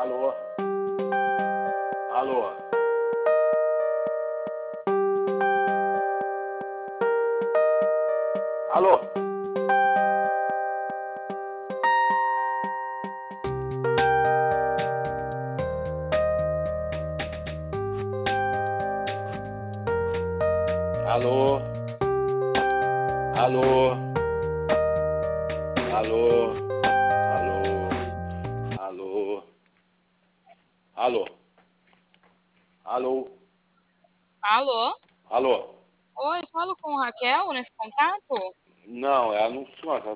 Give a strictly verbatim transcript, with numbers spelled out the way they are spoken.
Alô? Alô? Alô? Alô? Alô? Alô? Alô? Alô? Alô? Alô? Alô? Alô? Oi, falo com Raquel nesse contato? Não, ela não funciona.